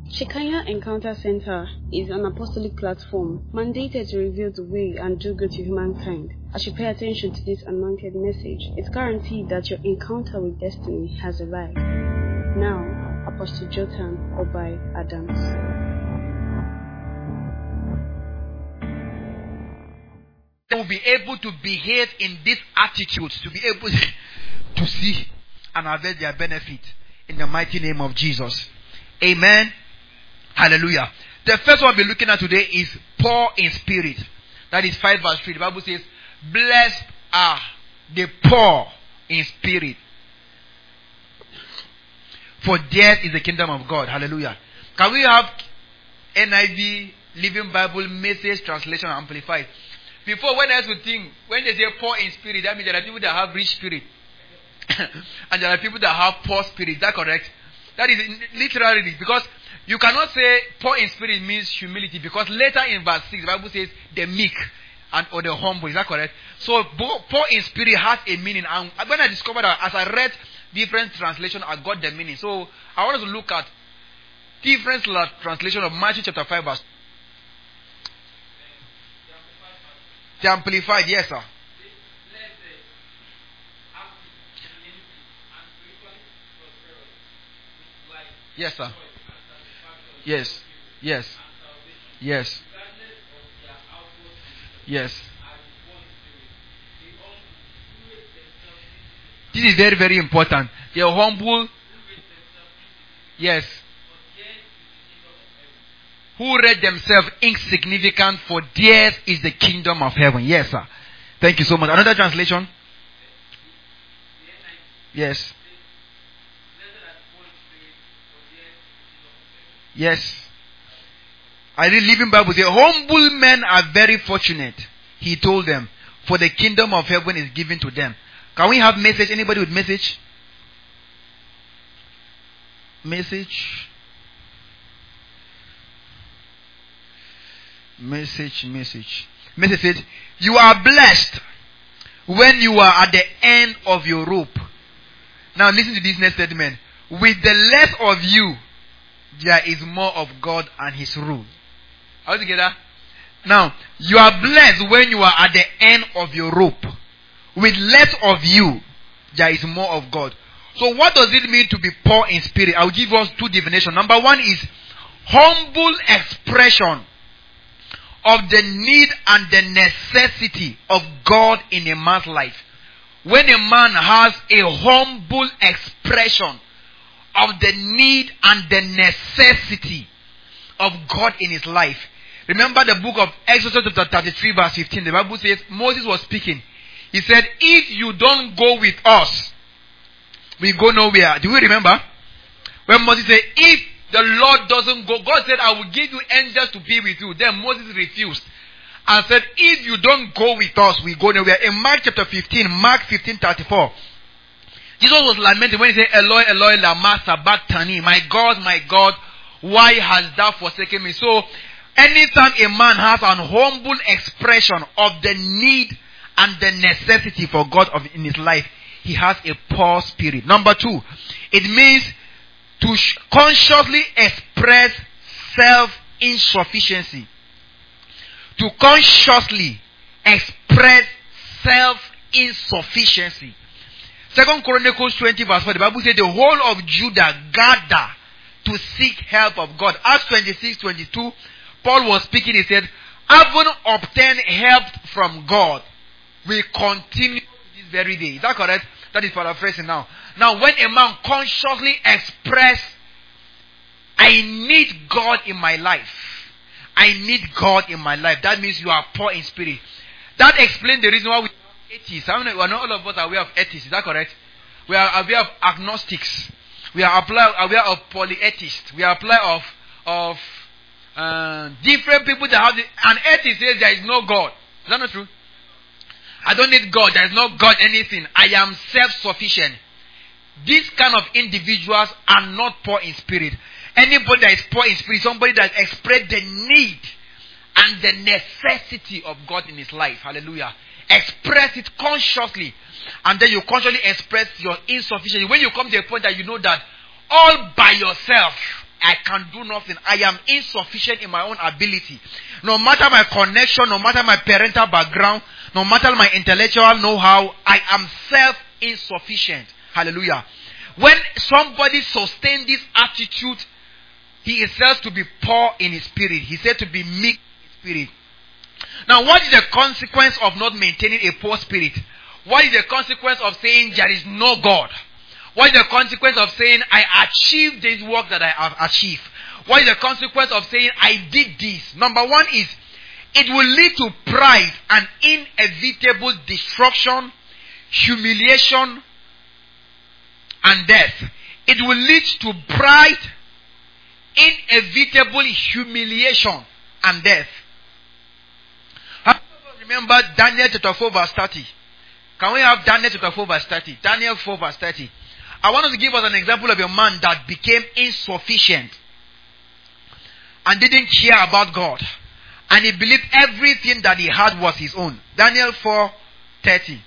Shekinah Encounter Center is an apostolic platform mandated to reveal the way and do good to humankind. As you pay attention to this anointed message, it's guaranteed that your encounter with destiny has arrived. Now, Apostle Jotham Obai Adams. They will be able to behave in this attitude, to be able to see and avail their benefit in the mighty name of Jesus. Amen. Hallelujah. The first one we're looking at today is poor in spirit. That is 5 verse 3. The Bible says, blessed are the poor in spirit, for theirs is the kingdom of God. Hallelujah. Can we have NIV, Living Bible, Message, Translation, Amplified? Before, when else would think, when they say poor in spirit, that means there are people that have rich spirit. And there are people that have poor spirit. Is that correct? That is literally, because you cannot say poor in spirit means humility, because later in verse 6, the Bible says the meek or the humble. Is that correct? So poor in spirit has a meaning. And when I discovered that, as I read different translations, I got the meaning. So I want us to look at different translation of Matthew chapter 5 verse. The Amplified, yes sir. Yes sir. Yes. Yes. Yes. Yes. This is very, very important. They are humble. Yes. Who read themselves insignificant, for theirs is the kingdom of heaven. Yes, sir. Thank you so much. Another translation? Yes. Yes. I read Living Bible. The humble men are very fortunate, he told them, for the kingdom of heaven is given to them. Can we have message? Anybody with message? Message. Message says, you are blessed when you are at the end of your rope. Now listen to this next statement. With the less of you, there is more of God and His rule. Are we together? Now, you are blessed when you are at the end of your rope. With less of you, there is more of God. So what does it mean to be poor in spirit? I'll give us 2 definitions. Number 1 is humble expression of the need and the necessity of God in a man's life. When a man has a humble expression of the need and the necessity of God in his life. Remember the book of Exodus chapter 33 verse 15. The Bible says, Moses was speaking. He said, if you don't go with us, we go nowhere. Do we remember? When Moses said, if the Lord doesn't go, God said, I will give you angels to be with you. Then Moses refused and said, if you don't go with us, we go nowhere. In Mark chapter 15, Mark 15:34, Jesus was lamenting when he said, Eloi, Eloi, lama sabachthani. My God, why hast thou forsaken me? So, anytime a man has an humble expression of the need and the necessity for God in his life, he has a poor spirit. Number 2, it means to consciously express self-insufficiency. To consciously express self-insufficiency. 2 Chronicles 20 verse 4, the Bible says the whole of Judah gather to seek help of God. Acts 26:22, Paul was speaking, he said, having obtained help from God, we continue this very day. Is that correct? That is paraphrasing now. Now, when a man consciously expresses, I need God in my life. I need God in my life. That means you are poor in spirit. That explains the reason why we have atheists. I mean, not all of us are aware of atheists. Is that correct? We are aware of agnostics. We are aware of polytheists. We are aware of different people that have an atheist says there is no God. Is that not true? I don't need God. There is no God anything. I am self-sufficient. These kind of individuals are not poor in spirit. Anybody that is poor in spirit, somebody that expressed the need and the necessity of God in his life. Hallelujah. Express it consciously. And then you consciously express your insufficiency. When you come to a point that you know that all by yourself, I can do nothing. I am insufficient in my own ability. No matter my connection, no matter my parental background, no matter my intellectual know-how, I am self-insufficient. Hallelujah. When somebody sustains this attitude, he is said to be poor in his spirit. He said to be meek in his spirit. Now, what is the consequence of not maintaining a poor spirit? What is the consequence of saying there is no God? What is the consequence of saying I achieved this work that I have achieved? What is the consequence of saying I did this? Number one is it will lead to pride and inevitable destruction, humiliation, and death. It will lead to pride, inevitable humiliation, and death. Remember Daniel chapter 4 verse 30. Can we have Daniel chapter 4 verse 30? Daniel 4 verse 30. I want us to give us an example of a man that became insufficient and didn't care about God. And he believed everything that he had was his own. Daniel 4:30.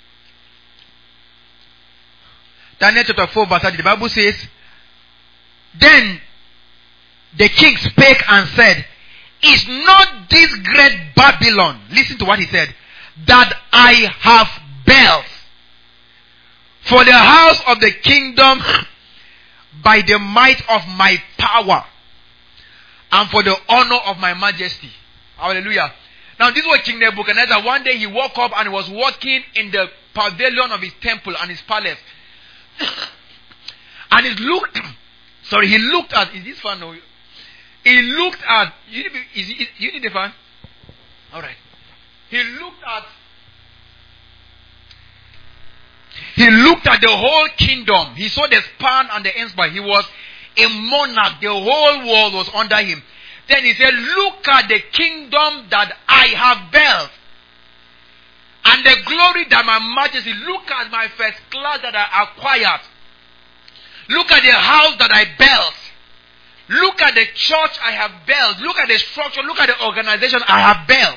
Daniel chapter 4 verse 30. The Bible says, then the king spake and said, is not this great Babylon, listen to what he said, that I have built for the house of the kingdom by the might of my power and for the honor of my majesty. Hallelujah. Now this was King Nebuchadnezzar. One day he woke up and was walking in the pavilion of his temple and his palace. And he looked at, is this fan? No? He looked at, you need the fan? Alright. He looked at the whole kingdom. He saw the span and the empire. He was a monarch. The whole world was under him. Then he said, look at the kingdom that I have built. And the glory that my majesty, look at my first class that I acquired. Look at the house that I built. Look at the church I have built. Look at the structure. Look at the organization I have built.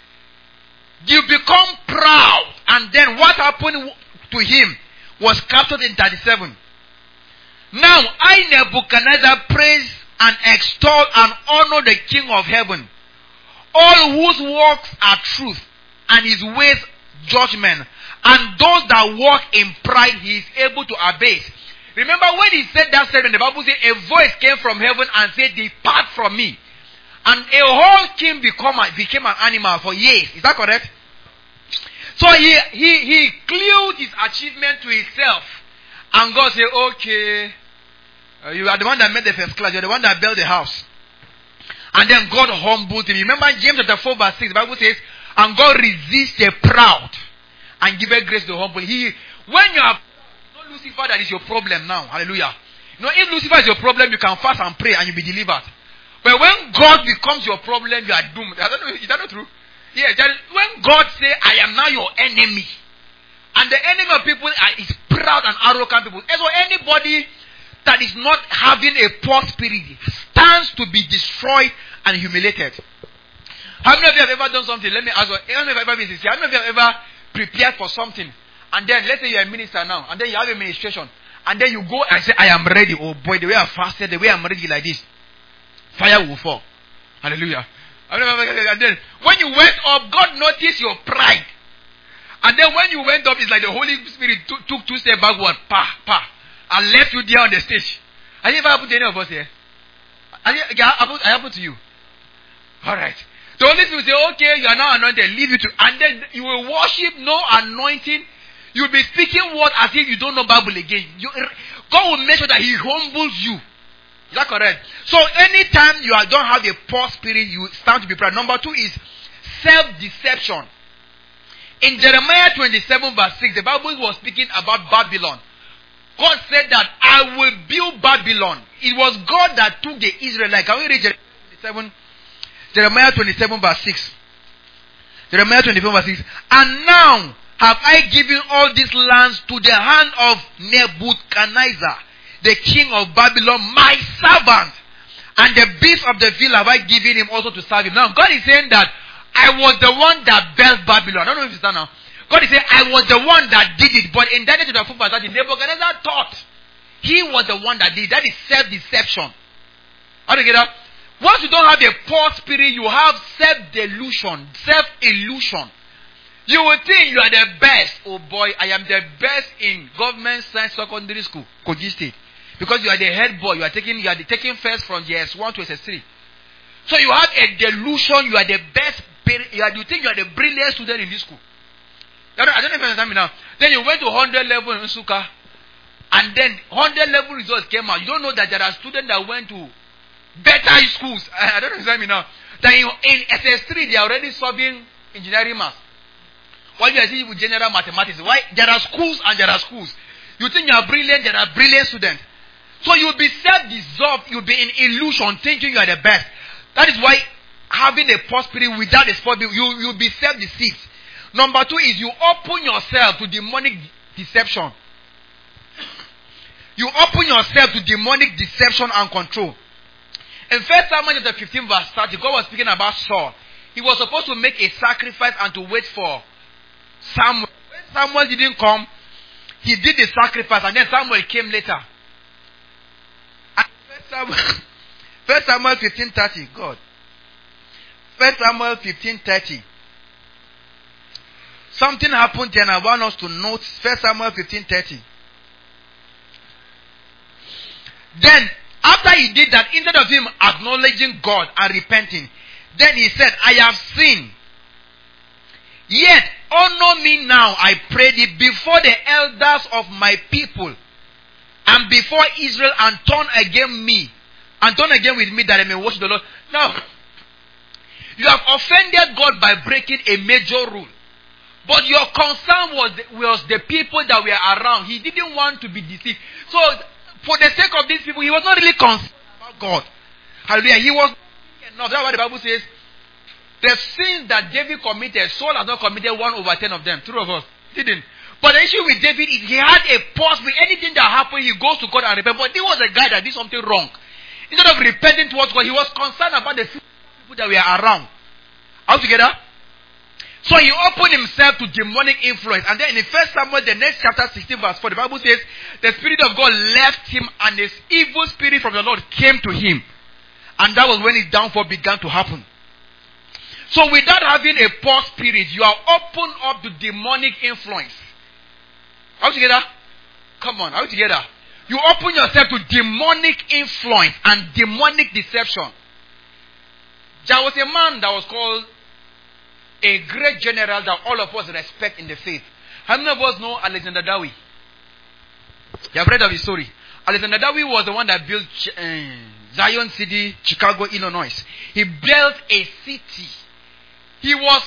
You become proud. And then what happened to him was captured in 37. Now I, Nebuchadnezzar, praise and extol and honor the King of heaven, all whose works are truth and his ways judgment, and those that walk in pride he is able to abase. Remember when he said that statement, the Bible said a voice came from heaven and said, depart from me. And a whole king became an animal for years. Is that correct? So he clued his achievement to himself. And God said, okay, you are the one that made the first class. You are the one that built the house. And then God humbled him. Remember James chapter 4 verse 6, the Bible says, and God resists the proud and giveth grace to the humble. When you are not Lucifer, that is your problem now. Hallelujah. You know, if Lucifer is your problem, you can fast and pray and you'll be delivered. But when God becomes your problem, you are doomed. I don't know, is that not true? Yeah, when God says, I am now your enemy, and the enemy of people is proud and arrogant people. So anybody that is not having a poor spirit stands to be destroyed and humiliated. How many of you have ever done something? Let me ask you. How many of you have ever been sincere? How many of you have ever prepared for something? And then, let's say you're a minister now, and then you have a ministration, and then you go and say, I am ready. Oh boy, the way I fasted, the way I'm ready like this, fire will fall. Hallelujah. And then, when you went up, God noticed your pride. And then when you went up, it's like the Holy Spirit took 2 steps backward, and left you there on the stage. Has it ever happened to any of us here? Has it happened to you? Alright. The Holy Spirit will say, okay, you are now anointed, leave you to, and then you will worship no anointing. You will be speaking words as if you don't know Bible again. God will make sure that He humbles you. Is that correct? So anytime you don't have a poor spirit, you stand to be proud. Number 2 is self-deception. In Jeremiah 27 verse 6, the Bible was speaking about Babylon. God said that I will build Babylon. It was God that took the Israelites. Can we read Jeremiah 27 verse 6? Jeremiah 27 verse 6. And now have I given all these lands to the hand of Nebuchadnezzar, the king of Babylon, my servant. And the beasts of the field have I given him also to serve him. Now God is saying that I was the one that built Babylon. I don't know if it's that now. God is saying I was the one that did it. But in Daniel chapter 4 verse 30, Nebuchadnezzar thought he was the one that did it. That is self-deception. How do you get that? Once you don't have a poor spirit, you have self-delusion, self-illusion. You will think you are the best. Oh boy, I am the best in government science secondary school, Kogi State. Because you are the head boy, you are taking first from JS1 to SS3. So you have a delusion, you are the best, you think you are the brilliant student in this school. I don't know if you understand me now. Then you went to 100 level in Suka, and then 100 level results came out. You don't know that there are students that went to better schools. I don't understand me now. That in SS3 they are already solving engineering maths. While you are seeing with general mathematics. Why? There are schools and there are schools. You think you are brilliant, there are brilliant students. So you'll be self-dissolved, you'll be in illusion, thinking you are the best. That is why having a poor spirit without a spirit, you'll be self-deceived. Number 2 is you open yourself to demonic deception. You open yourself to demonic deception and control. In 1 Samuel chapter 15 verse 30, God was speaking about Saul. He was supposed to make a sacrifice and to wait for Samuel. When Samuel didn't come, he did the sacrifice and then Samuel came later. And 1 Samuel 15:30, God. 1 Samuel 15:30. Something happened then. I want us to note 1 Samuel 15:30. Then, after he did that, instead of him acknowledging God and repenting, then he said, I have sinned. Yet, honor me now, I pray thee, before the elders of my people, and before Israel, and turn again with me, that I may worship the Lord. Now, you have offended God by breaking a major rule. But your concern was the people that were around. He didn't want to be deceived. So, for the sake of these people, he was not really concerned about God. Hallelujah. He was not. That's why the Bible says, the sins that David committed, Saul has not committed 1/10 of them. True of us. Didn't. But the issue with David is he had a pause with anything that happened, he goes to God and repent. But he was a guy that did something wrong. Instead of repenting towards God, he was concerned about the people that were around. All together? So he opened himself to demonic influence. And then in 1 Samuel, the next chapter 16 verse 4, the Bible says, the Spirit of God left him and his evil spirit from the Lord came to him. And that was when his downfall began to happen. So without having a poor spirit, you are open up to demonic influence. Are we together? Come on, are we together? You open yourself to demonic influence and demonic deception. There was a man that was called a great general that all of us respect in the faith. How many of us know Alexander Dowie? You have read of his story. Alexander Dowie was the one that built Zion City, Chicago, Illinois. He built a city. He was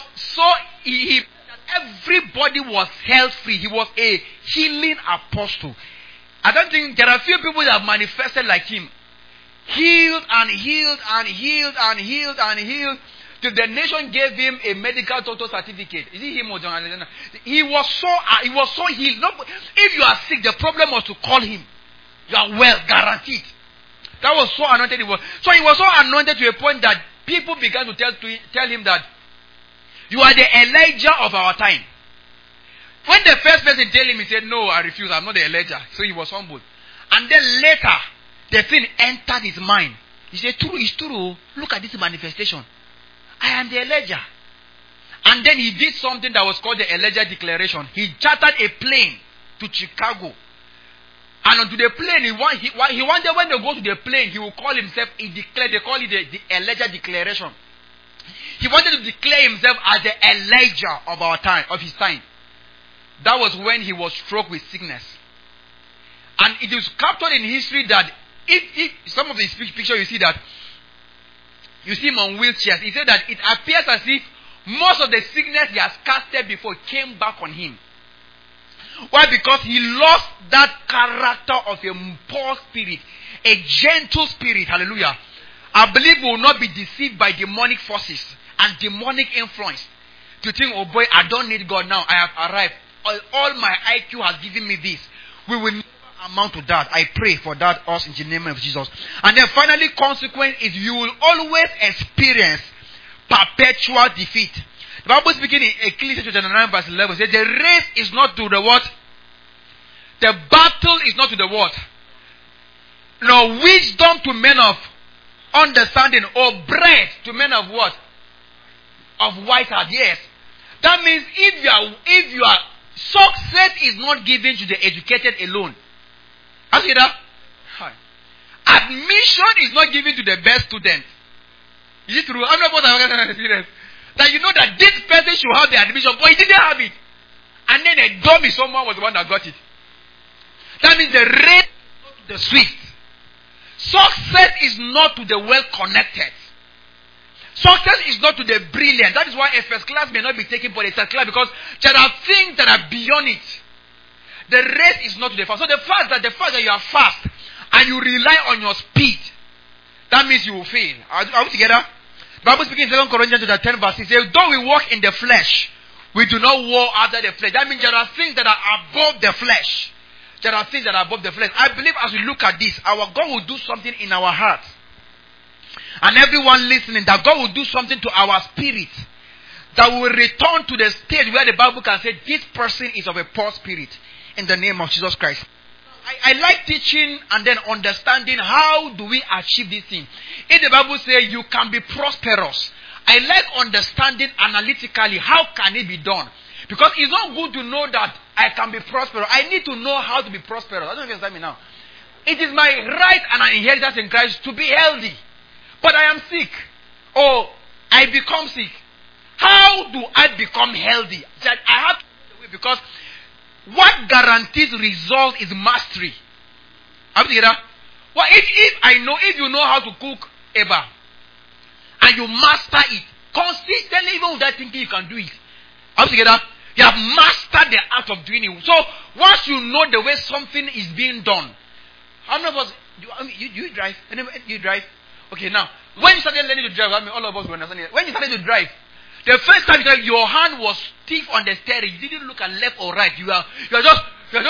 everybody was health free. He was a healing apostle. I don't think there are few people that have manifested like him. Healed and healed and healed and healed and healed. Till the nation gave him a medical doctor certificate. Is it him or John Alexander? He was so healed. No, if you are sick, the problem was to call him. You are well, guaranteed. That was so anointed he was. So he was so anointed to a point that people began to tell him that you are the Elijah of our time. When the first person told him, he said, no, I refuse, I'm not the Elijah. So he was humbled. And then later, the thing entered his mind. He said, true, it's true. Look at this manifestation. I am the Elijah. And then he did something that was called the Elijah Declaration. He chartered a plane to Chicago. And onto the plane, he wanted when they go to the plane, he will call himself, they call it the Elijah Declaration. He wanted to declare himself as the Elijah of our time, of his time. That was when he was struck with sickness. And it is captured in history that if some of the pictures you see that you see him on wheelchairs. He said that it appears as if most of the sickness he has casted before came back on him. Why? Because he lost that character of a poor spirit, a gentle spirit. Hallelujah. I believe we will not be deceived by demonic forces and demonic influence. To think, oh boy, I don't need God now. I have arrived. All my IQ has given me this. We will never amount to that. I pray for that us in the name of Jesus. And then finally, consequence is you will always experience perpetual defeat. The Bible speaking in Ecclesiastes 9 verse 11 says, the race is not to the what? The battle is not to the what? No, wisdom to men of understanding or bread to men of what? Of white heart, yes. That means if you are success is not given to the educated alone. Ask you that? Admission is not given to the best student. Is it true? I'm not about to experience. That you know that this person should have the admission, but he didn't have it. And then a dummy someone was the one that got it. That means the race is not to the swift. Success is not to the well connected. Success is not to the brilliant. That is why a first class may not be taken for a third class, because there are things that are beyond it. The race is not to the fast. So the fact that you are fast and you rely on your speed, that means you will fail. Are we together? The Bible speaking in 2 Corinthians 10 verse 6 says, though we walk in the flesh, we do not war after the flesh. That means there are things that are above the flesh. There are things that are above the flesh. I believe as we look at this, our God will do something in our hearts. And everyone listening, that God will do something to our spirit. That we will return to the state where the Bible can say, this person is of a poor spirit. In the name of Jesus Christ. I like teaching and then understanding how do we achieve this thing. If the Bible says you can be prosperous, I like understanding analytically how can it be done. Because it's not good to know that I can be prosperous. I need to know how to be prosperous. I don't know if you understand me now. It is my right and an inheritance in Christ to be healthy. But I am sick. Or I become sick. How do I become healthy? That I have to do the way, because what guarantees result is mastery. Are you together? Well, if you know how to cook eba and you master it consistently, even without thinking you can do it. Are you together? You have mastered the art of doing it. So once you know the way something is being done, how many of us you drive? You drive? Okay, now when you started learning to drive, I mean all of us will understand it. When you started to drive, the first time your hand was stiff on the steering, you didn't look at left or right. You are just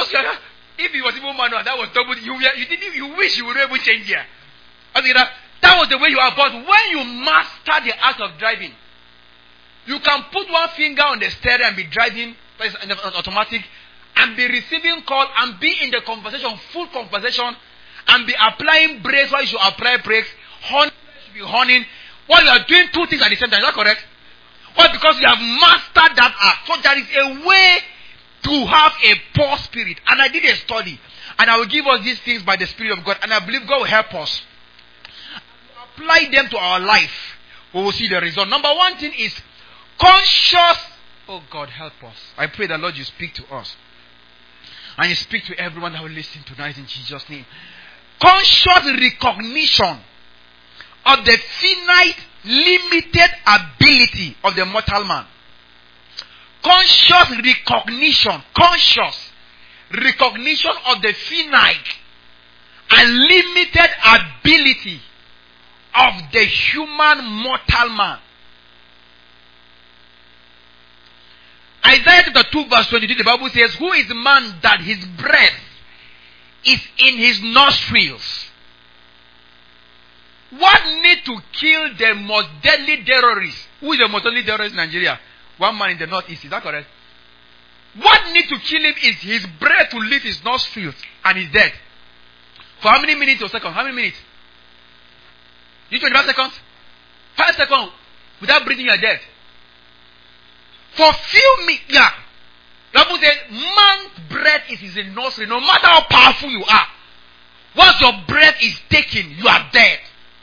if it was even manual, that was double. You wish you would able to change here. That was the way you are. But when you master the art of driving, you can put one finger on the steering and be driving automatic, and be receiving call and be in the conversation, full conversation, and be applying brakes while you should apply brakes, horn should be horning, while you are doing two things at the same time. Is that correct? Well, because you have mastered that art. So there is a way to have a poor spirit. And I did a study. And I will give us these things by the Spirit of God. And I believe God will help us. Apply them to our life. We will see the result. Number one thing is conscious. Oh God, help us. I pray that Lord you speak to us. And you speak to everyone that will listen tonight in Jesus' name. Conscious recognition of the finite, limited ability of the mortal man. Conscious recognition of the finite and limited ability of the human mortal man. Isaiah chapter 2 verse 22, the Bible says, who is man that his breath is in his nostrils? What need to kill the most deadly terrorist? Who is the most deadly terrorist in Nigeria? One man in the northeast, is that correct? What need to kill him is his breath to leave his nostrils and he's dead. For how many minutes or seconds? How many minutes? You 25 seconds? 5 seconds. Without breathing, you are dead. For few minutes, yeah. The Bible says, man's breath is in his nostril. No matter how powerful you are, once your breath is taken, you are dead.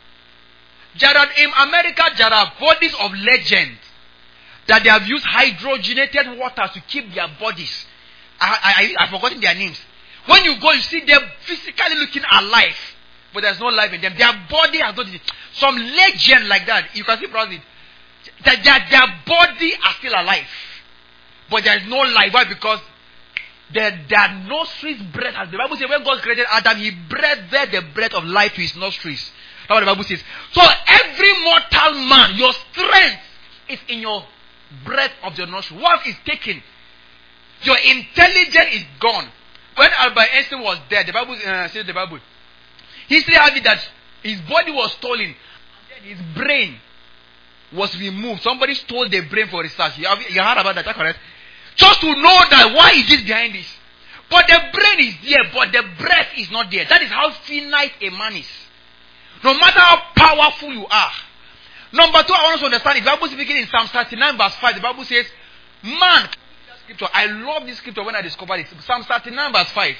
In America, there are bodies of legend that they have used hydrogenated water to keep their bodies. I've forgotten their names. When you go, you see them physically looking alive, but there's no life in them. Their body has not. Some legend like that, you can see probably that their body are still alive, but there is no life. Why? Because their nostrils breath. As the Bible says, when God created Adam, He breathed the breath of life to his nostrils. That's what the Bible says. So every mortal man, your strength is in your breath of your nostril. Once it's taken, your intelligence is gone. When Albert Einstein was dead, the Bible says the Bible. History has it that his body was stolen, and then his brain was removed. Somebody stole the brain for research. You heard about that, correct? Just to know that why is this behind this. But the brain is there, but the breath is not there. That is how finite a man is. No matter how powerful you are. Number two, I want us to understand it. The Bible speaking in Psalm 39 verse 5. The Bible says, man, scripture. I love this scripture when I discovered it. Psalm 39 verse 5.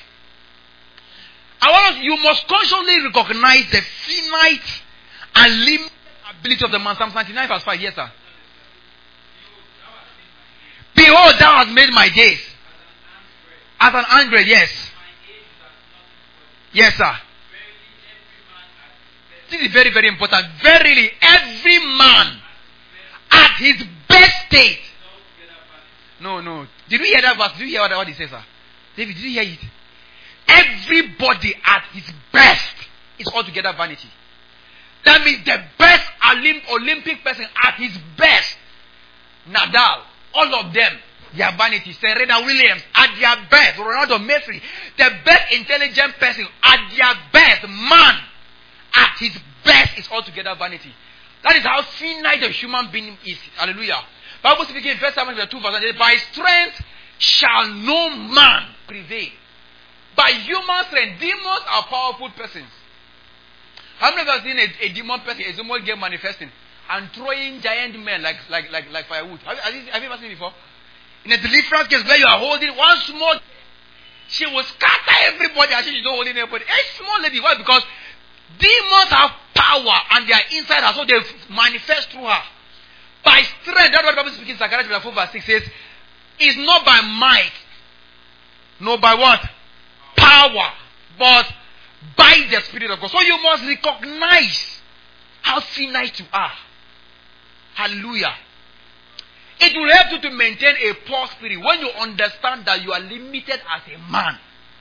You must consciously recognize the finite and limited ability of the man. Psalm 39 verse 5. Yes, sir. Behold, thou hast made my days as an ant. Yes. Yes, sir. This is very, very important. Verily, every man at his best state. No. Did you hear that verse? Did you hear what he says, sir? David, did you hear it? Everybody at his best is altogether vanity. That means the best Olympic person at his best. Nadal, all of them, their vanity. Serena Williams at their best. Ronaldo Messi, the best intelligent person at their best. Man at his best is altogether vanity. That is how finite a human being is. Hallelujah. Bible speaking in 1 Samuel 2 verse 8, by strength shall no man prevail. By human strength, demons are powerful persons. How many of you have seen a demon person, a demon game manifesting and throwing giant men like firewood? Have you ever seen it before? In a deliverance case where you are holding one small, she will scatter everybody and she's not holding anybody. A small lady. Why? Because demons have power and they are inside her, so they manifest through her. By strength, that's what the Bible speaking in Zechariah 4 verse 6 says, it's not by might, no by what? Power, but by the Spirit of God. So you must recognize how finite you are. Hallelujah. It will help you to maintain a poor spirit when you understand that you are limited as a man.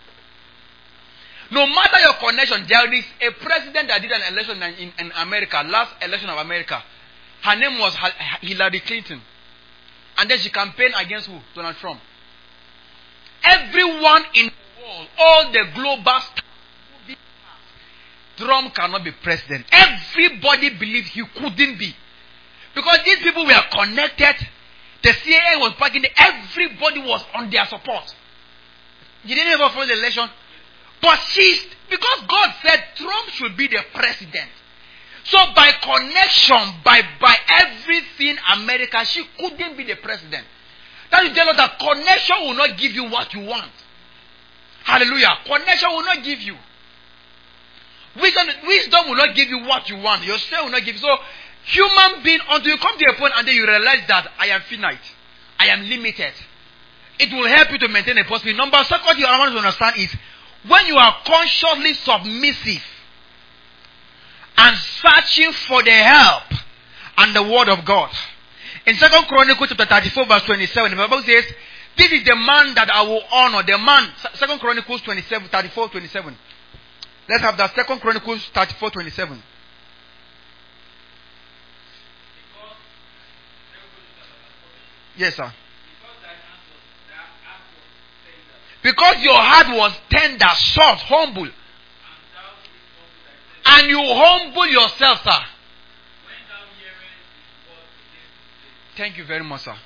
No matter your connection, there is a president that did an election in America, last election of America. Her name was Hillary Clinton. And then she campaigned against who? Donald Trump. Everyone in the world, all the global stars, Trump cannot be president. Everybody believed he couldn't be. Because these people were connected. The CIA was backing them. Everybody was on their support. You didn't ever follow the election. But because God said Trump should be the president. So by connection, by everything America, she couldn't be the president. That is tell us that connection will not give you what you want. Hallelujah. Connection will not give you. Wisdom will not give you what you want. Your strength will not give you. So, human being, until you come to a point and then you realize that I am finite. I am limited. It will help you to maintain a positive number. Second thing I want you to understand is, when you are consciously submissive and searching for the help and the word of God. In 2 Chronicles chapter 34 verse 27, the Bible says, this is the man that I will honor. The man, 2 Chronicles 34, 27. Let's have that. 2 Chronicles 34, 27. Yes, sir. Because your heart was tender, soft, humble. And you humble yourself, sir. Thank you very much, sir.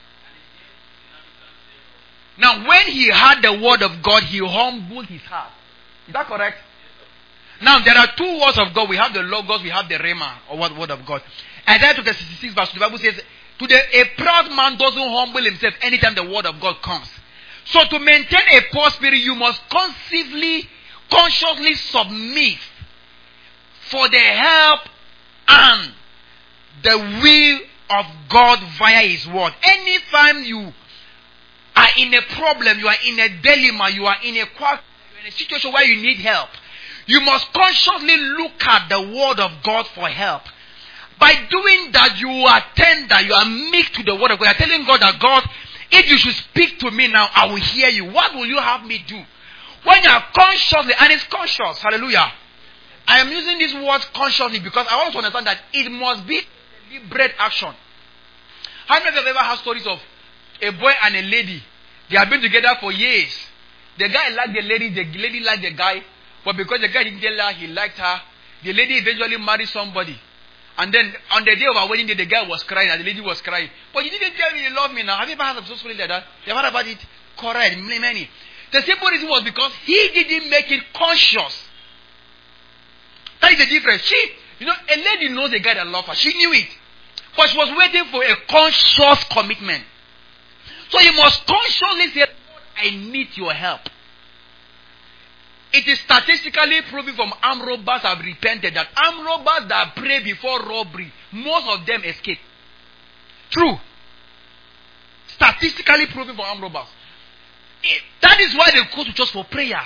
Now, when he heard the word of God, he humbled his heart. Is that correct? Now, there are two words of God. We have the Logos, we have the Rhema, or word of God. Isaiah 66 verse 2, the Bible says, a proud man doesn't humble himself anytime the word of God comes. So to maintain a poor spirit, you must consciously submit for the help and the will of God via His word. Anytime you are in a problem, you are in a dilemma, you are in a situation where you need help, you must consciously look at the word of God for help. By doing that, you are tender, you are meek to the word of God. You are telling God that, God, if you should speak to me now, I will hear you. What will you have me do? When you are consciously, and it's conscious, hallelujah. I am using these words consciously because I want to understand that it must be deliberate action. How many of you have ever had stories of a boy and a lady? They have been together for years. The guy liked the lady liked the guy, but because the guy didn't tell her he liked her, the lady eventually married somebody. And then on the day of our wedding day, the guy was crying and the lady was crying. But you didn't tell me you love me now. Have you ever heard of something like that? You ever heard about it? Correct. Many. The simple reason was because he didn't make it conscious. That is the difference. You know, a lady knows a guy that loves her. She knew it. But she was waiting for a conscious commitment. So you must consciously say, Lord, I need your help. It is statistically proven from armed robbers have repented that armed robbers that pray before robbery, most of them escape. True. Statistically proven for armed robbers. That is why they go to church for prayers.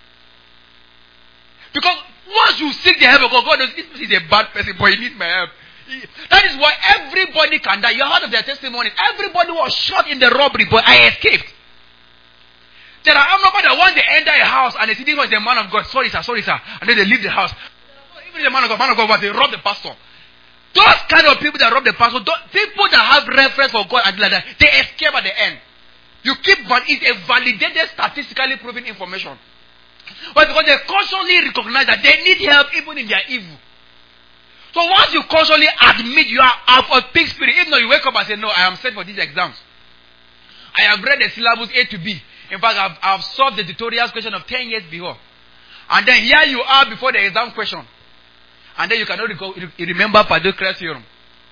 Because once you seek the help of God, God knows this person is a bad person, but he needs my help. That is why everybody can die. You heard of their testimonies. Everybody was shot in the robbery, but I escaped. There are armed robbers that once they enter a house and they see this was the man of God. Sorry, sir. And then they leave the house. Even the man of God, but they rob the pastor. Those kind of people that rob the pastor, people that have reference for God and like that, they escape at the end. It's a validated, statistically proven information. But because they constantly recognize that they need help even in their evil. So once you constantly admit you are of a pig spirit, even though you wake up and say, no, I am sent for these exams. I have read the syllabus A to B. In fact, I've solved the tutorials question of 10 years before. And then here you are before the exam question. And then you cannot remember Padocra's theorem.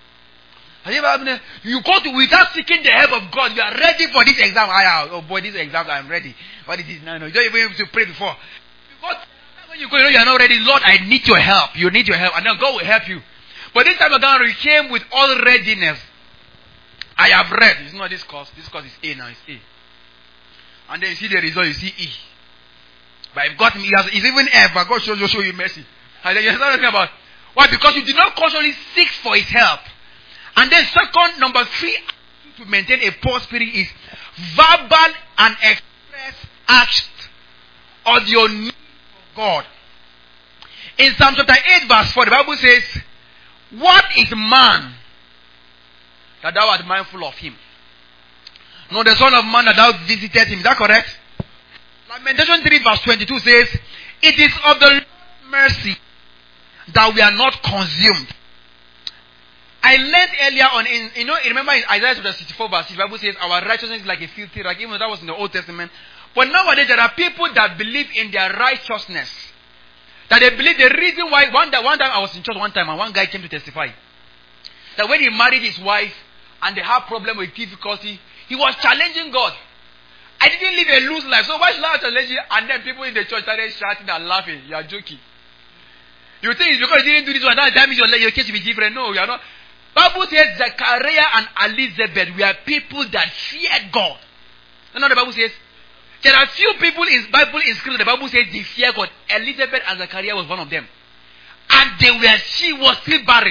You go to without seeking the help of God, you are ready for this exam. Oh boy, this exam I am ready. What is this? No, you don't even have to pray before. Because when you go, you are not ready. Lord, I need your help. You need your help. And then God will help you. But this time around, you came with all readiness. I have read. It's not this course. This course is A now. It's A. And then you see the result, you see E. But if God, it's even F, but God show you mercy. And then you're not talking about why? Because you did not constantly seek for His help. And then second, number 3, to maintain a poor spirit is verbal and express acts of your need for God. In Psalm chapter 8 verse 4, the Bible says, what is man that thou art mindful of him? No, the Son of Man that thou visited him. Is that correct? Lamentation 3 verse 22 says, it is of the Lord's mercy that we are not consumed. I learned earlier on, remember in Isaiah chapter 64 verse 6, the Bible says, our righteousness is like a filthy rag, even though that was in the Old Testament. But nowadays there are people that believe in their righteousness. That they believe the reason why, one time I was in church one time and one guy came to testify. That when he married his wife and they had problem with difficulty, he was challenging God. I didn't live a loose life, so why should I challenge you? And then people in the church started shouting and laughing. You are joking. You think it's because you didn't do this one, that means your case will be different. No, you are not. Bible says Zechariah and Elizabeth were people that feared God. You know what the Bible says? There are few people in Bible in scripture. The Bible says they fear God. Elizabeth and Zechariah was one of them. And she was still barren.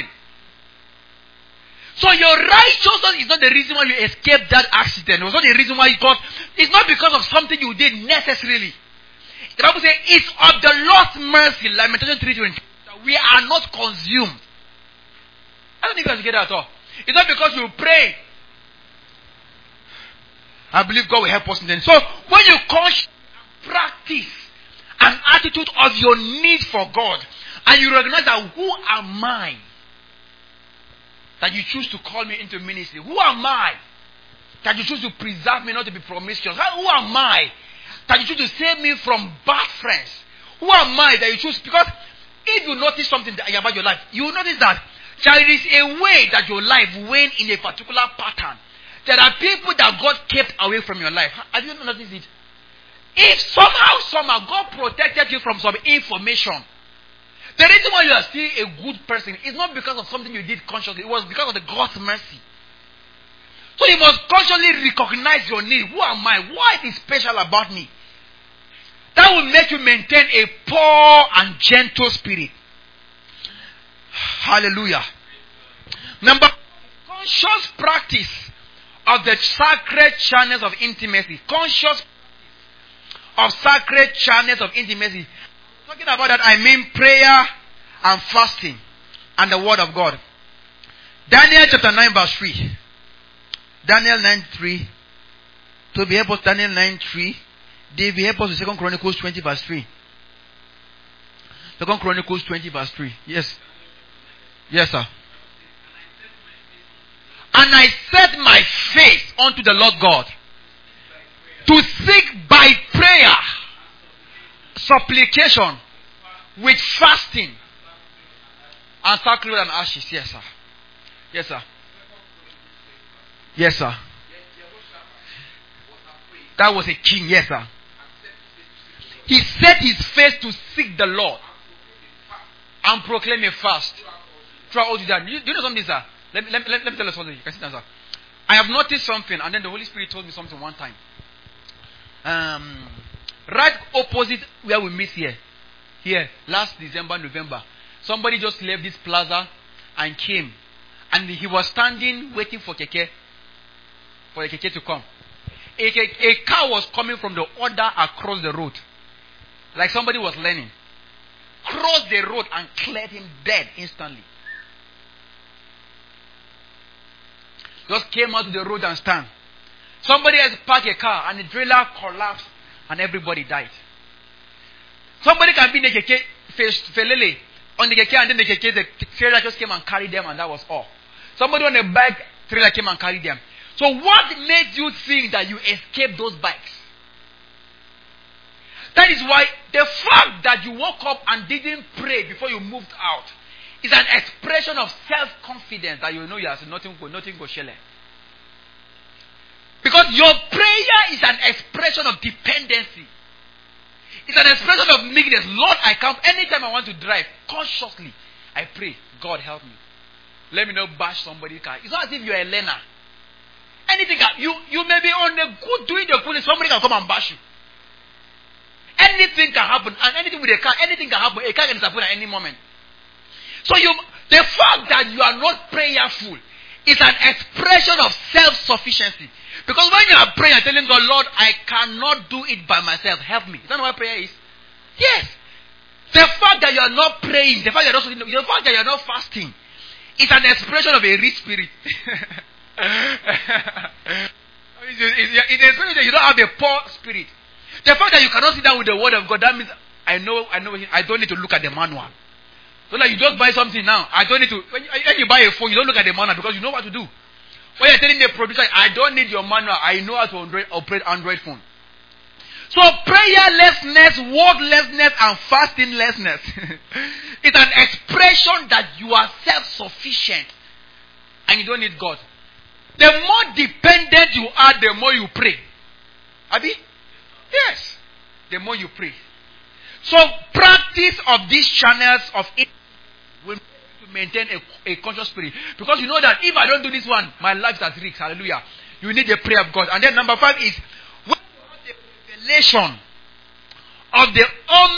So your righteousness is not the reason why you escaped that accident. It was not the reason why you got. It's not because of something you did necessarily. The Bible says it's of the Lord's mercy, Lamentation 3:20, that we are not consumed. I don't think you guys get that at all. It's not because you pray. I believe God will help us in them. So when you practice an attitude of your need for God, and you recognize that who am I that you choose to call me into ministry? Who am I that you choose to preserve me not to be promiscuous? Who am I that you choose to save me from bad friends? Who am I that you choose? Because if you notice something about your life, you will notice that there is a way that your life went in a particular pattern. There are people that God kept away from your life. Have you noticed it? If somehow God protected you from some information, the reason why you are still a good person is not because of something you did consciously. It was because of the God's mercy. So you must consciously recognize your need. Who am I? What is special about me? That will make you maintain a poor and gentle spirit. Hallelujah. Number, conscious practice of the sacred channels of intimacy. Conscious of sacred channels of intimacy. Talking about that, I mean prayer and fasting and the word of God. Daniel chapter 9 verse 3. Daniel 9:3. To be help us, Daniel 9:3. David help us with 2 Chronicles 20 verse 3. 2 Chronicles 20 verse 3. Yes. Yes, sir. And I set my face unto the Lord God to seek by prayer, supplication, with fasting And sackcloth and ashes. Yes, sir. Yes, sir. Yes, sir. That was a king. Yes, sir. He set his face to seek the Lord and proclaim a fast throughout all Judah. Do you know something, sir? Let me tell you something. You can sit down, sir. I have noticed something, and then the Holy Spirit told me something one time. Right opposite where we meet here, last December, November, somebody just left this plaza and came, and he was standing waiting for the keke to come. A car was coming from the other across the road, like somebody was learning. Crossed the road and cleared him dead instantly. Just came out to the road and stand. Somebody else parked a car and the trailer collapsed and everybody died. Somebody can be in the keke, felele, on the keke, and then the trailer just came and carried them, and that was all. Somebody on a bike, trailer came and carried them. So what made you think that you escaped those bikes? That is why the fact that you woke up and didn't pray before you moved out is an expression of self-confidence that you know you have nothing go shele. Because your prayer is an expression of dependency. It's an expression of meekness. Lord, I come anytime I want to drive, consciously, I pray, God help me. Let me not bash somebody's car. It's not as if you're a learner. Anything, you may be on the good, doing the good, somebody can come and bash you. Anything can happen, and anything with a car, anything can happen. A car can disappear at any moment. So the fact that you are not prayerful is an expression of self-sufficiency. Because when you are praying and telling God, Lord, I cannot do it by myself, help me. Is that what prayer is? Yes. The fact that you are not praying, the fact that you are not fasting, is an expression of a rich spirit. It's an expression that you don't have a poor spirit. The fact that you cannot sit down with the word of God, that means I don't need to look at the manual. So like you just buy something now, I don't need to. When you buy a phone, you don't look at the manual because you know what to do. When you're telling the producer, I don't need your manual, I know how to operate Android phone. So prayerlessness, wordlessness, and fastinglessness is an expression that you are self-sufficient and you don't need God. The more dependent you are, the more you pray. Abi? Yes. The more you pray. So practice of these channels of it will make you to maintain a conscious spirit. Because you know that if I don't do this one, my life is at risk. Hallelujah. You need the prayer of God. And then number 5 is when you have the revelation of the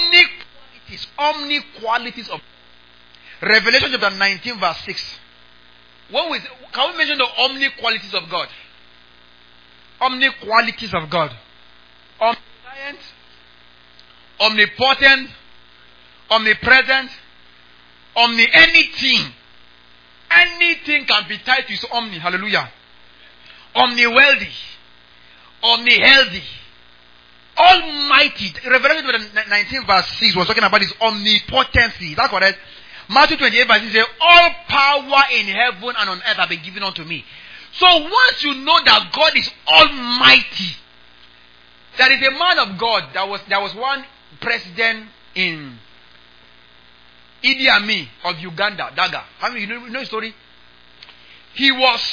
omni qualities of Revelation chapter 19 verse 6. Can we mention the omni qualities of God? Omni qualities of God. Omniscient, omnipotent, omnipresent, anything. Anything can be tied to his omni. Hallelujah. Omni-wealthy, omni-healthy, almighty. Revelation 19 verse 6 was talking about his omnipotency. Is that correct? Matthew 28 verse 6 says, all power in heaven and on earth have been given unto me. So once you know that God is almighty, there is a man of God. There was one president in Idi Amin of Uganda, Daga. How many you know his story? He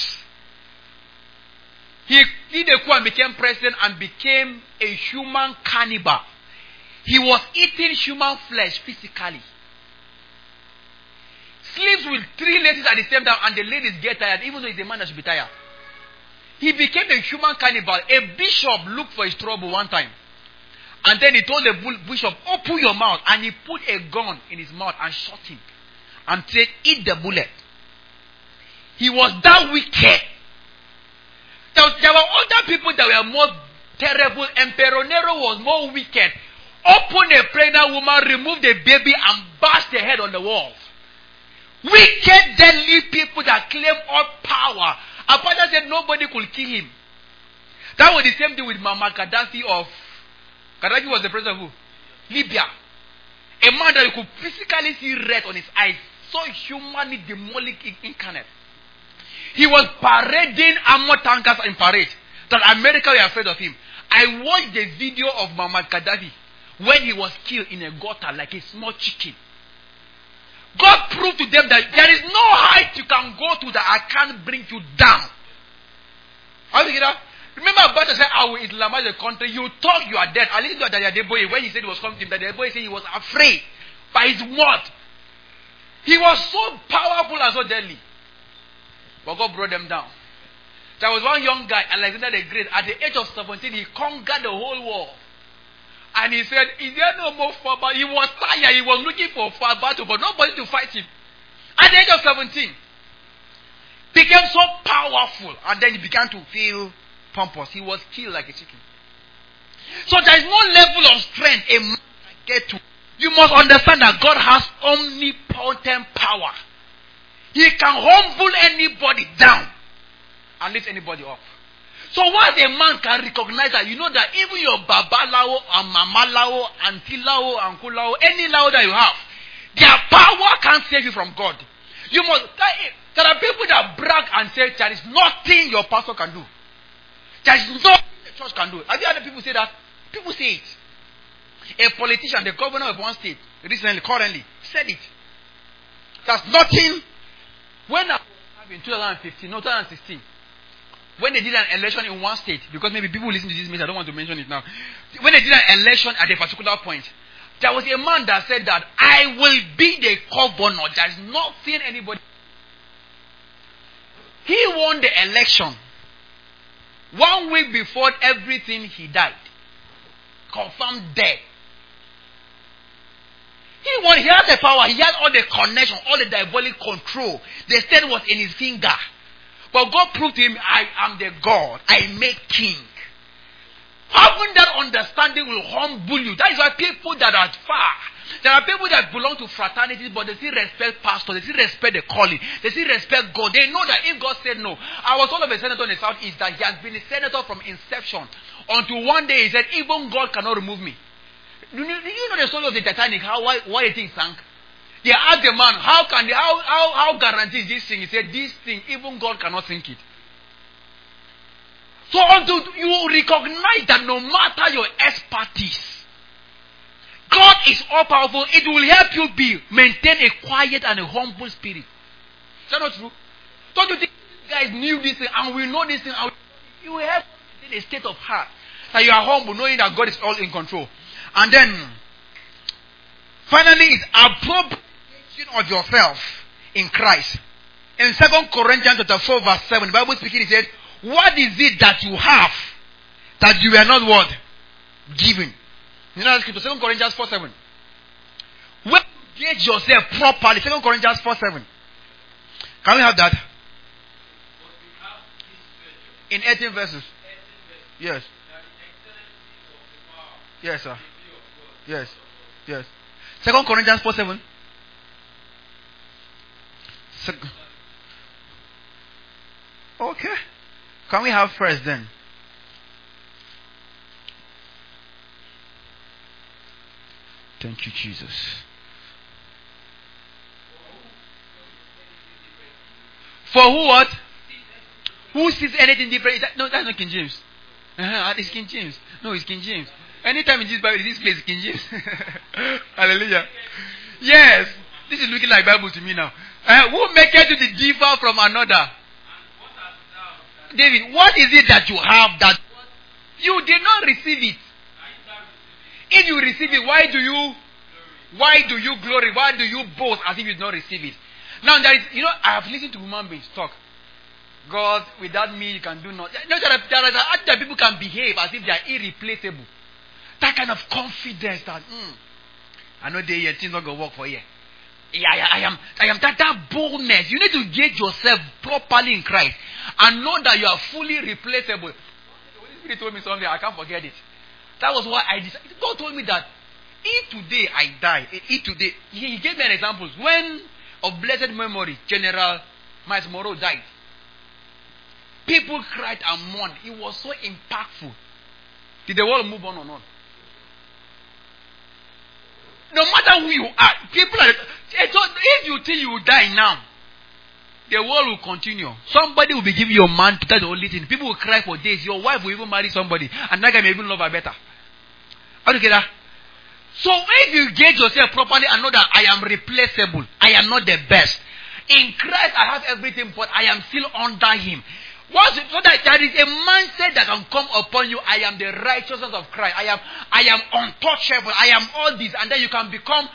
did a coup and became president and became a human cannibal. He was eating human flesh physically. Sleeps with 3 ladies at the same time, and the ladies get tired, even though he's a man that should be tired. He became a human cannibal. A bishop looked for his trouble one time. And then he told the bishop, open your mouth. And he put a gun in his mouth and shot him. And said, eat the bullet. He was that wicked. There were other people that were more terrible. Emperor Nero was more wicked. Open a pregnant woman, remove the baby, and bash the head on the walls. Wicked, deadly people that claim all power. Abacha said nobody could kill him. That was the same thing with Muammar Gaddafi of... Gaddafi was the president of who? Libya. A man that you could physically see red on his eyes. So humanly demonic incarnate. He was parading armor tankers in parade. That America were afraid of him. I watched the video of Muammar Gaddafi when he was killed in a gutter like a small chicken. God proved to them that there is no height you can go to that I can't bring you down. How do you get that? Remember Abacha said, I will Islamize the country. You talk, you are dead. I listened to Adeboye when he said he was coming to him. Adeboye said he was afraid by his word. He was so powerful and so deadly. But God brought them down. There was one young guy, Alexander the Great, at the age of 17, he conquered the whole world. And he said, is there no more for battle? He was tired. He was looking for a battle, but nobody to fight him. At the age of 17, became so powerful. And then he began to feel pompous. He was killed like a chicken. So there is no level of strength a man can get to. You must understand that God has omnipotent power. He can humble anybody down and lift anybody up. So once a man can recognize that, you know that even your Baba Lao and Mama Lao, Auntie Lao, Uncle Lao, any Lao that you have, their power can't save you from God. You must. There are people that brag and say there is nothing your pastor can do. There is nothing the church can do. Have you heard people say that? People say it. A politician, the governor of one state, currently, said it. There's nothing. When I was in 2016, when they did an election in one state, because maybe people listen to this message, I don't want to mention it now. When they did an election at a particular point, there was a man that said that I will be the governor. There is nothing anybody. He won the election. 1 week before everything, he died. Confirmed dead. He won. He has the power. He has all the connection, all the diabolic control. The state was in his finger. But God proved to him, I am the God. I make king. Having that understanding will humble you. That is why people that are far, there are people that belong to fraternities, but they still respect pastors, they still respect the calling, they still respect God. They know that if God said no. I was told of a senator in the Southeast that he has been a senator from inception until one day he said, even God cannot remove me. Do you know the story of the Titanic? Why the thing sank? They asked the man, how guarantees this thing? He said, this thing, even God cannot sink it. So until you recognize that no matter your expertise, God is all powerful, it will help you maintain a quiet and a humble spirit. Is that not true? Don't you think you guys knew this thing and we know this thing? You will help maintain a state of heart that you are humble, knowing that God is all in control. And then, finally, it's appropriation of yourself in Christ. In 2 Corinthians chapter 4 verse 7, the Bible speaking, it said, what is it that you have that you were not what? Given. You know that scripture, 2 Corinthians 4:7. When you gauge yourself properly, 2 Corinthians 4:7. Can we have that? In 18 verses. Yes. Yes, sir. Yes. Yes. 2 Corinthians 4:7. Okay. Can we have first then? Thank you, Jesus. For who what? Who sees anything different? No, that's not King James. It's King James. No, it's King James. Anytime in this Bible, this place is King James. Hallelujah. Yes. This is looking like Bible to me now. Who maketh you to differ from another? David, what is it that you have that you did not receive it? If you receive it, why do you glory? Why do you boast as if you did not receive it? Now there is, I have listened to human beings talk. God, without me you can do nothing. There are people can behave as if they are irreplaceable. That kind of confidence that I know things not gonna work for you. I am that boldness. You need to gauge yourself properly in Christ and know that you are fully replaceable. The Holy Spirit told me something, I can't forget it. That was why I decided. God told me that if today I die, He gave me an example. When of blessed memory, General Miles Monroe died, people cried and mourned. It was so impactful. Did the world move on or not? No matter who you are, people are. If you think you will die now, the world will continue. Somebody will be giving you a man to tell the only thing. People will cry for days. Your wife will even marry somebody, and that guy may even love her better. How do you get that? So if you gauge yourself properly and know that I am replaceable, I am not the best. In Christ I have everything, but I am still under Him. So that there is a mindset that can come upon you. I am the righteousness of Christ. I am untouchable. I am all this, and then you can become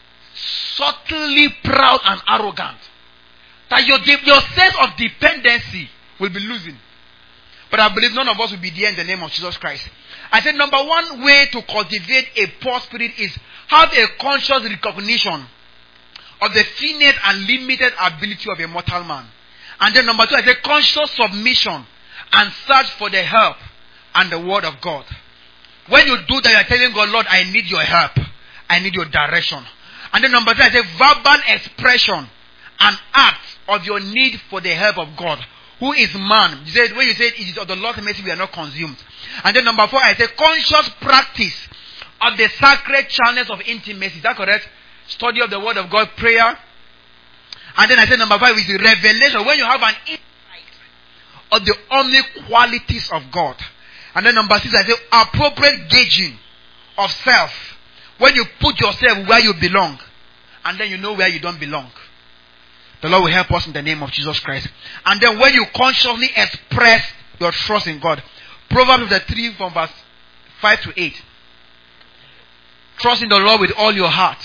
subtly proud and arrogant. That your sense of dependency will be losing. But I believe none of us will be there in the name of Jesus Christ. I said number one way to cultivate a poor spirit is have a conscious recognition of the finite and limited ability of a mortal man. And then number two, I said conscious submission and search for the help and the word of God. When you do that, you are telling God, Lord, I need your help. I need your direction. And then number three, I said verbal expression and act of your need for the help of God. Who is man? You said, when you said it is of the Lord's mercy we are not consumed. And then number four, I said conscious practice of the sacred channels of intimacy. Is that correct? Study of the word of God, prayer. And then I said number five is the revelation. When you have an insight of the omni qualities of God. And then number six, I said appropriate gauging of self. When you put yourself where you belong. And then you know where you don't belong. The Lord will help us in the name of Jesus Christ. And then when you consciously express your trust in God. Proverbs 3 from verse 5 to 8. Trust in the Lord with all your heart.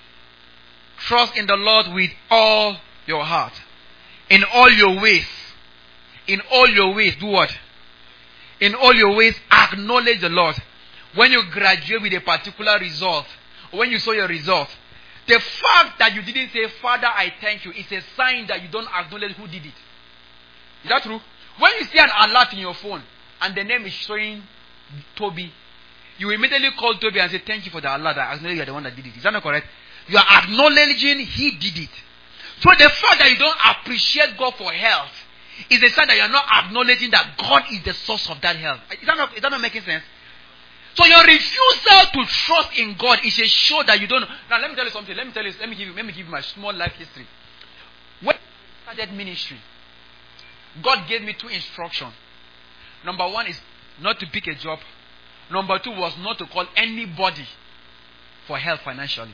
Trust in the Lord with all your heart. In all your ways. In all your ways, do what? In all your ways, acknowledge the Lord. When you graduate with a particular result, or when you saw your result, the fact that you didn't say, Father, I thank you, is a sign that you don't acknowledge who did it. Is that true? When you see an alert in your phone, and the name is showing Toby, you immediately call Toby and say, thank you for the alert. I acknowledge you are the one that did it. Is that not correct? You are acknowledging he did it. So the fact that you don't appreciate God for health is a sign that you are not acknowledging that God is the source of that health. Is that not making sense? So your refusal to trust in God is a show that you don't. Now let me tell you something. Let me give you my small life history. When I started ministry, God gave me 2 instructions. Number 1 is not to pick a job. Number 2 was not to call anybody for help financially.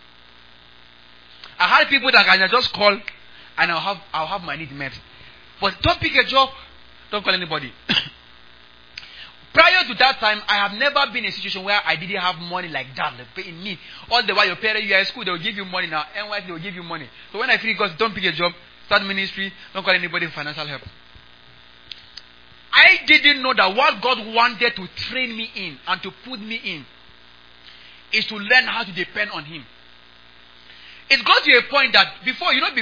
I had people that I can just call and I'll have my need met. But don't pick a job, don't call anybody. Prior to that time, I have never been in a situation where I didn't have money like that. They pay in need. All the while your parents, you are at school, they will give you money now. NYC, they will give you money. So when I finish, God, don't pick a job, start ministry, don't call anybody for financial help. I didn't know that what God wanted to train me in and to put me in is to learn how to depend on Him. It got to a point that before, let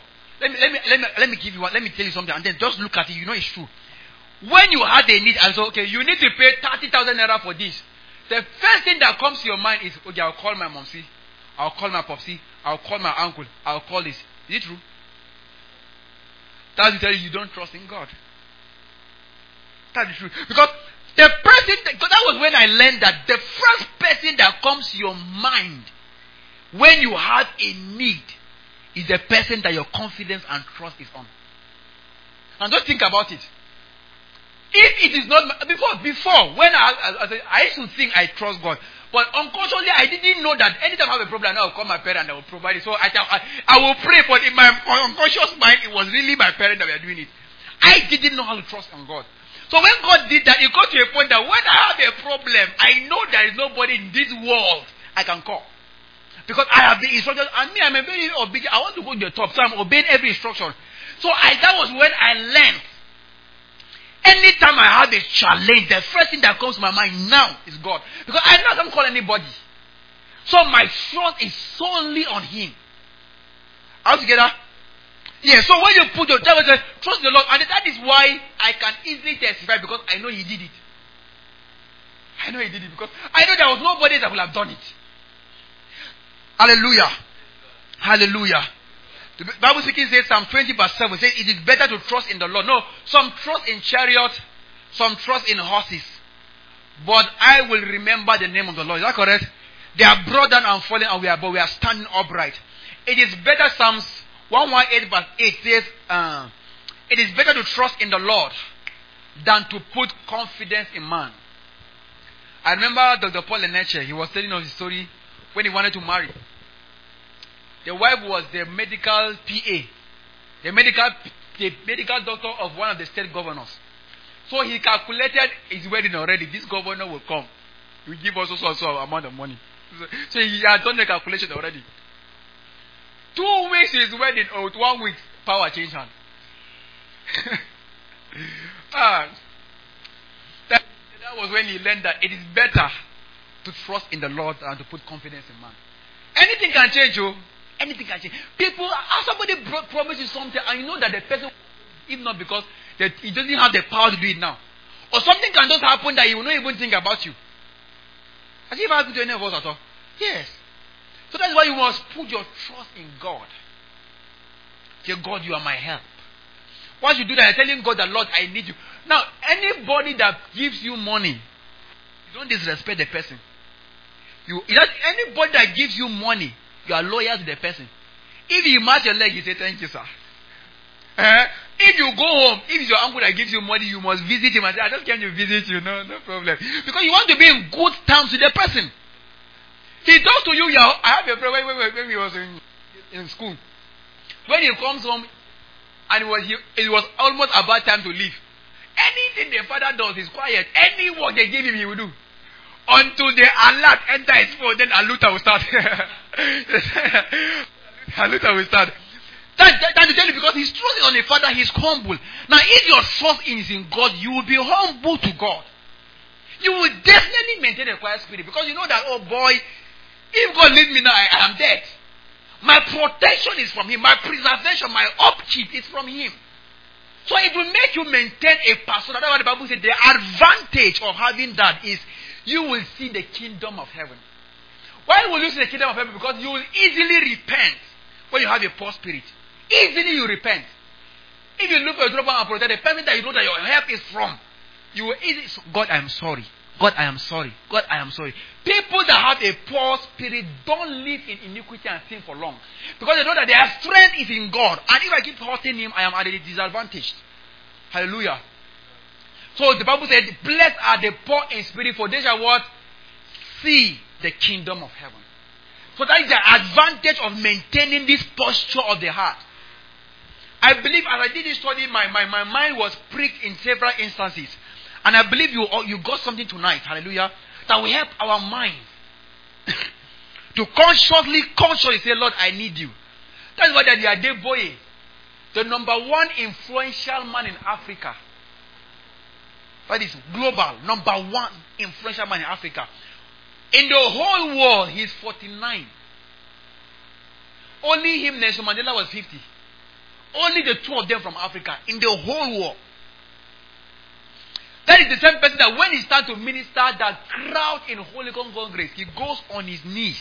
me give you one, let me tell you something, and then just look at it, it's true. When you have a need, and so, okay, you need to pay 30,000 naira for this. The first thing that comes to your mind is, okay, I'll call my momsy, I'll call my popsy, I'll call my uncle, I'll call this. Is it true? That's to tell you don't trust in God. That's the truth. Because the person, that was when I learned that the first person that comes to your mind when you have a need is the person that your confidence and trust is on. And just think about it. If it is not, before, when I used to think I trust God, but unconsciously I didn't know that anytime I have a problem, I will call my parent and I will provide it. So I will pray, but in my unconscious mind, it was really my parent that were doing it. I didn't know how to trust on God. So when God did that, it got to a point that when I have a problem, I know there is nobody in this world I can call. Because I have the instructions, and me, I'm a very obedient. I want to go to the top, so I'm obeying every instruction. So that was when I learned. Anytime I have a challenge, the first thing that comes to my mind now is God. Because I know I can't call anybody. So my trust is solely on Him. All together? Yeah, so when you put your trust in the Lord, and that is why I can easily testify, because I know He did it. I know He did it because I know there was nobody that would have done it. Hallelujah. Hallelujah. The Bible speaking says, Psalm 20 verse 7 says, it is better to trust in the Lord. No, some trust in chariots, some trust in horses. But I will remember the name of the Lord. Is that correct? They are brought down and fallen, but we are standing upright. It is better, Psalms 118 verse 8 says, it is better to trust in the Lord than to put confidence in man. I remember Dr. Paul Leneche, he was telling us the story when he wanted to marry. The wife was the medical PA, the medical doctor of one of the state governors. So he calculated his wedding already. This governor will come. He will give us also amount of money. So he had done the calculation already. 2 weeks is wedding, or 1 week, power change hand. That was when he learned that it is better to trust in the Lord than to put confidence in man. Anything can change, oh. Anything can change. People, somebody promises you something, and you know that the person, if not because that he doesn't have the power to do it now, or something can just happen that he will not even think about you. Has it ever happened to any of us at all? Yes. So that's why you must put your trust in God. Say, God, you are my help. Once you do that, you're telling God that, Lord, I need you. Now, anybody that gives you money, you don't disrespect the person. Anybody that gives you money, you are loyal to the person. If you match your leg, you say, thank you, sir. If you go home, if it's your uncle that gives you money, you must visit him and say, I just came to visit you. No problem. Because you want to be in good terms with the person. He talks to you. I have a friend when he was in school. When he comes home, and it was almost about time to leave. Anything the father does is quiet. Any work they give him, he will do. Until the alert enter his phone, then Aluta will start. Aluta will start. That's to tell you, because he's trusting on the Father, he's humble. Now, if your trust is in God, you will be humble to God. You will definitely maintain a quiet spirit, because you know that, oh boy, if God leads me now, I am dead. My protection is from Him. My preservation, my upkeep is from Him. So it will make you maintain a persona. That's what the Bible says. The advantage of having that is you will see the kingdom of heaven. Why will you see the kingdom of heaven? Because you will easily repent when you have a poor spirit. Easily you repent. If you look for a trouble and protect the person that you know that your help is from, you will easily say, God, I am sorry. God, I am sorry. God, I am sorry. People that have a poor spirit don't live in iniquity and sin for long. Because they know that their strength is in God. And if I keep hurting Him, I am at a disadvantage. Hallelujah. So the Bible said, blessed are the poor in spirit, for they shall what? See the kingdom of heaven. So that is the advantage of maintaining this posture of the heart. I believe as I did this study, my mind was pricked in several instances. And I believe you got something tonight, hallelujah, that will help our mind to consciously say, Lord, I need you. That's why that Adeboye, the #1 influential man in Africa, that is global, #1 influential man in Africa. In the whole world, he's 49. Only him, Nelson Mandela, was 50. Only the two of them from Africa in the whole world. That is the same person that when he starts to minister, that crowd in Holy Congress, he goes on his knees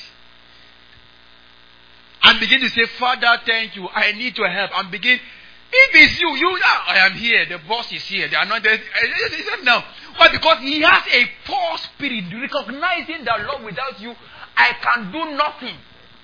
and begin to say, Father, thank you. I need your help. And begin, if it's you, I am here. The boss is here. The anointed. Now. Why? Because he has a poor spirit, recognizing that, Lord, without you, I can do nothing.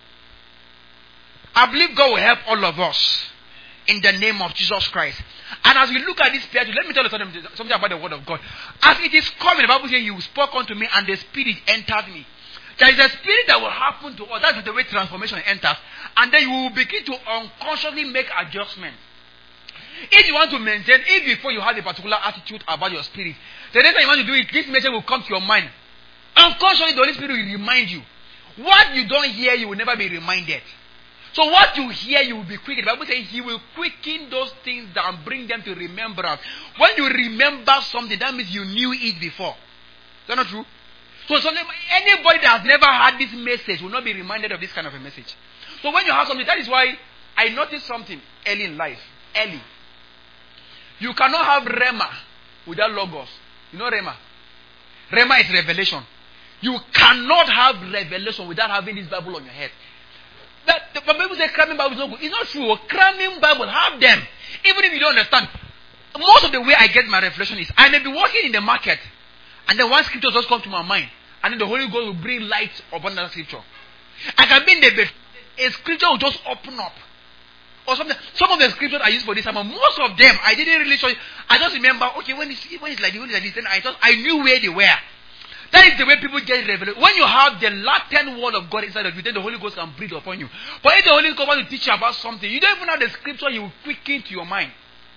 I believe God will help all of us in the name of Jesus Christ. And as we look at this passage, let me tell you something about the word of God. As it is coming, the Bible says, you spoke unto me and the spirit entered me. There is a spirit that will happen to us. That's the way transformation enters. And then you will begin to unconsciously make adjustments. If you want to maintain, if before you have a particular attitude about your spirit, the next time you want to do it, this message will come to your mind. Unconsciously, the Holy Spirit will remind you. What you don't hear, you will never be reminded. So what you hear, you will be quickened. The Bible says He will quicken those things and bring them to remembrance. When you remember something, that means you knew it before. Is that not true? So anybody that has never heard this message will not be reminded of this kind of a message. So when you have something, that is why I noticed something early in life. Early. You cannot have Rema without Logos. You know Rema? Rema is revelation. You cannot have revelation without having this Bible on your head. That the Bible says cramming Bible is not good. It's not true. Cramming Bible, have them. Even if you don't understand. Most of the way I get my revelation is I may be walking in the market and then one scripture just comes to my mind and then the Holy Ghost will bring light upon that scripture. I can be in the bed. A scripture will just open up. Or something. Some of the scriptures I use for this sermon, most of them I didn't really show you. I just remember, okay, when it's like this, then I knew where they were. That is the way people get revelation. When you have the latent word of God inside of you, then the Holy Ghost can breathe upon you. But if the Holy Ghost wants to teach you about something, you don't even have the scripture, you will quicken to your mind.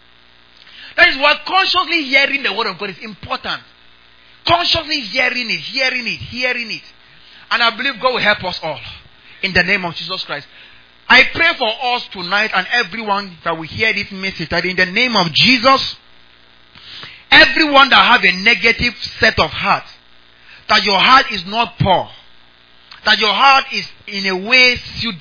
That is why consciously hearing the word of God is important. Consciously hearing it. And I believe God will help us all. In the name of Jesus Christ. I pray for us tonight and everyone that will hear this message, that in the name of Jesus, everyone that have a negative set of heart, that your heart is not poor, that your heart is in a way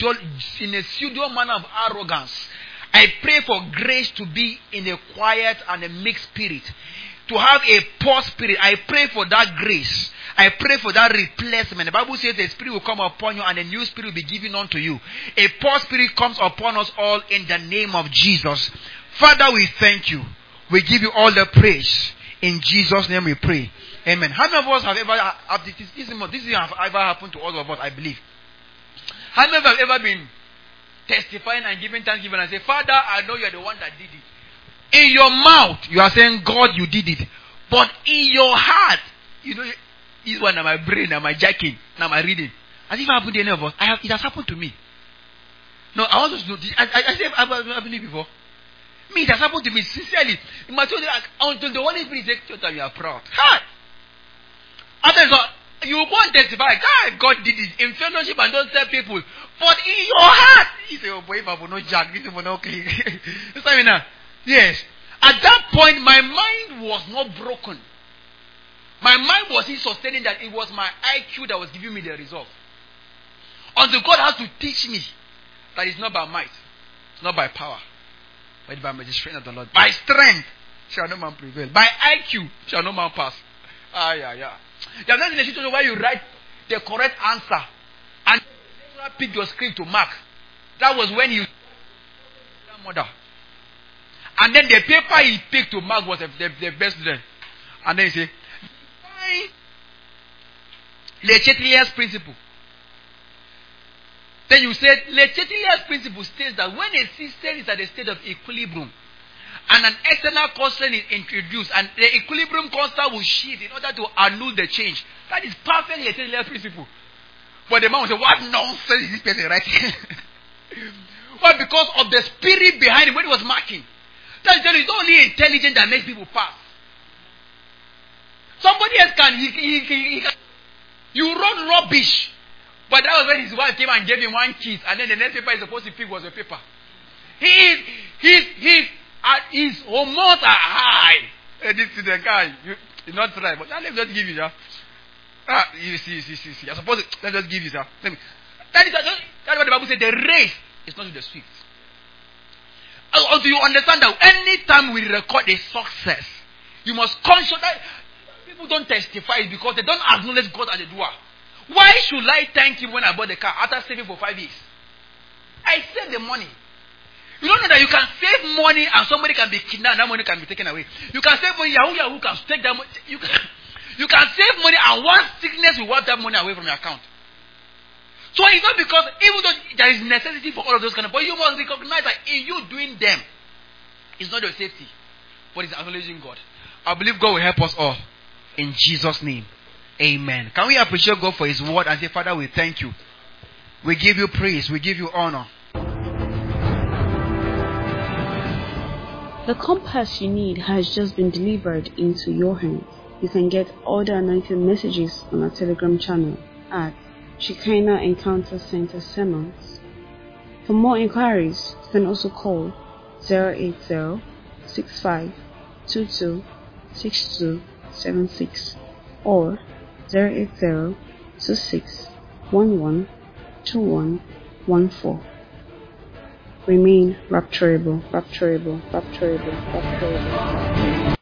in a pseudo manner of arrogance, I pray for grace to be in a quiet and a mixed spirit, to have a poor spirit. I pray for that grace. I pray for that replacement. The Bible says the Spirit will come upon you and a new spirit will be given unto you. A poor spirit comes upon us all in the name of Jesus. Father, we thank you. We give you all the praise. In Jesus' name we pray. Amen. How many of us have ever, this has ever happened to all of us, I believe. How many of us have ever been testifying and giving thanksgiving and say, Father, I know you are the one that did it. In your mouth, you are saying, God, you did it. But in your heart, you know, this one, now my brain, now my jacking, now my reading. Has it happened to any of us? It has happened to me. No, I want to know. I said, I've happened before. Me, it has happened to me sincerely. In my children, until the Holy Spirit says, you are proud. Hi. After that, you won't testify. God did it in fellowship and don't tell people. But in your heart, you say, oh boy, if I will not jack, this will not okay. You see me now? Yes. At that point, my mind was not broken. My mind was in sustaining that it was my IQ that was giving me the result. Until God has to teach me that it's not by might, it's not by power, but by the strength of the Lord. By strength shall no man prevail. By IQ shall no man pass. Yeah. You are not in a situation where you write the correct answer and pick your script to mark. That was when you mother. And then the paper he picked to mark was the best student. And then he said, Le Chateliers principle. Then you said, Le Chateliers principle states that when a system is at a state of equilibrium and an external constant is introduced and the equilibrium constant will shift in order to annul the change. That is perfectly Le Chateliers principle. But the man will say, what nonsense is this person writing? Well, because of the spirit behind it when he was marking. That is it's only intelligence that makes people pass. Somebody else can, he can. You wrote rubbish. But that was when his wife came and gave him one kiss. And then the next paper he's supposed to pick was a paper. His hormones are high. This is the guy. You're not right. But let me just give you, sir. You see. You're supposed to, let's just give you, sir. That's what the Bible said. The race is not with the swift. Until you understand that anytime we record a success, you must conscious that people don't testify because they don't acknowledge God as a doer. Why should I thank him when I bought the car after saving for 5 years? I saved the money. You don't know that you can save money and somebody can be kidnapped and that money can be taken away. You can save money, Yahoo can take that money. You can save money and one sickness will wipe that money away from your account. So it's not because, even though there is necessity for all of those kind of, but you must recognize that in you doing them, it's not your safety, but it's acknowledging God. I believe God will help us all. In Jesus' name. Amen. Can we appreciate God for his word and say, Father, we thank you. We give you praise. We give you honor. The compass you need has just been delivered into your hands. You can get all the anointed messages on our Telegram channel at Shekinah Encounter Center Sermons. For more inquiries, you can also call 080-6522-6276 or 080-2611-2114. Remain rapturable.